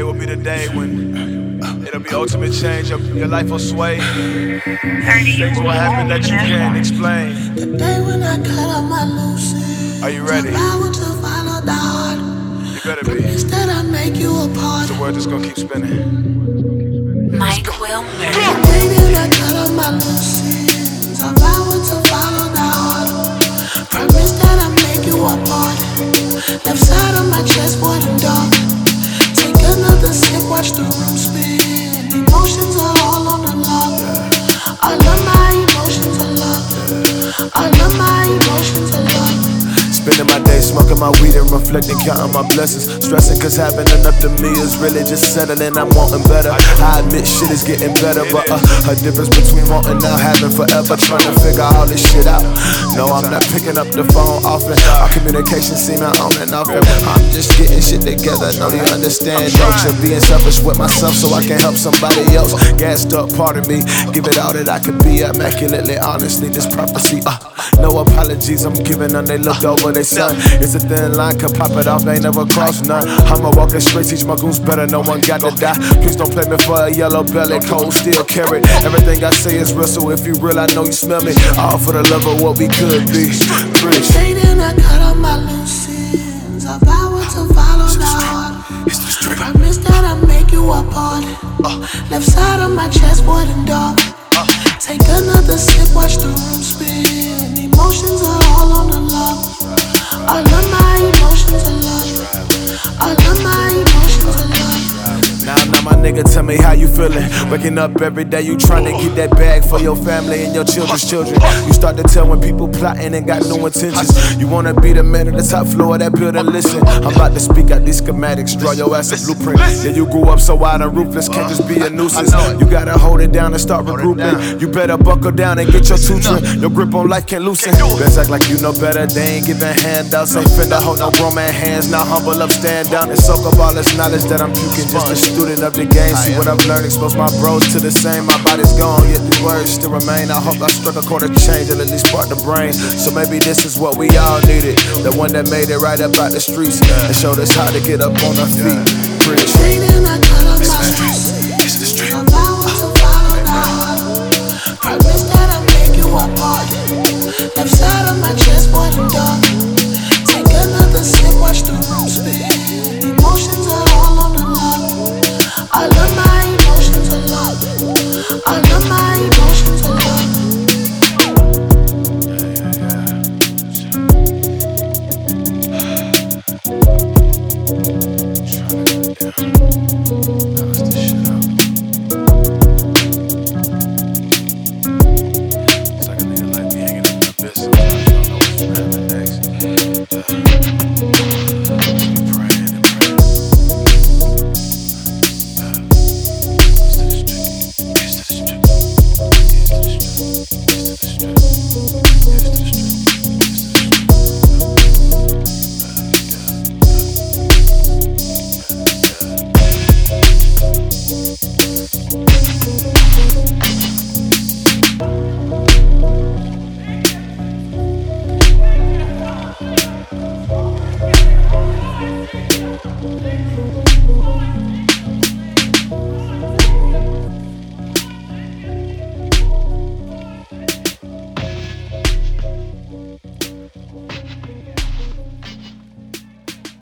Today will be the day when it'll be ultimate change. Your life will sway. Things will happen that you can't explain. The day when I cut off my loose ends, are you ready? I want to follow the heart. You better be. Instead I make you a part. The word just gonna keep spinning. Mike Wilmer. The day that I cut off my loose ends, I vow to follow the heart. Promise that I make you a part. Left side of my chest, boy, and dark. Take another sip, watch the room spin. Emotions are all on the lock. All of my emotions are locked. All of my emotions are locked. Spending my day smoking my weed and reflecting, counting my blessings. Stressing cause having enough to me is really just settling. I'm wanting better. I admit shit is getting better, but a difference between wanting now, having forever. Trying to figure all this shit out. No, I'm not picking up the phone often. Our communication seeming on and off. I'm just getting shit together. Know you understand, don't you? Being selfish with myself so I can help somebody else. Gassed up part of me, give it all that I could be. Immaculately, honestly, this prophecy. No apologies, I'm giving them. They look over they son. It's a thin line, could pop it off, they never cross none. I'ma walk it straight, teach my goons better, no one got to die. Please don't play me for a yellow belly, cold steel carrot. Everything I say is real, so if you real, I know you smell me. All for the love of what we could be. Rich. The day that I cut off my loose ends, I vow to follow the heart. Promise that I make you a part. Left side of my chest, boy, and dark. Take another sip, watch the room spin. Emotions are all on the lock. All of my emotions are locked. All of my emotions are locked. Now my nigga, tell me how you feeling. Waking up every day, you trying to get that bag for your family and your children's children. You start to tell when people plotting and got no intentions. You wanna be the man at the top floor of that building, listen. I'm about to speak out these schematics, draw your ass a blueprint. Yeah, you grew up so wild and ruthless, can't just be a nuisance. You gotta hold it down and start regrouping. You better buckle down and get your tutoring. Your grip on life can't loosen. Best act like you know better, they ain't giving handouts. Ain't finna hold no grown man hands, now humble up, stand down and soak up all this knowledge that I'm puking. Just a student of the game, see what I've learned, expose my bros to the same. My body's gone, yet the words still remain. I hope I struck a chord of change, or at least spark the brain. So maybe this is what we all needed. The one that made it right up out the streets and showed us how to get up on our feet. Pretty The day that I cut off my loose ends,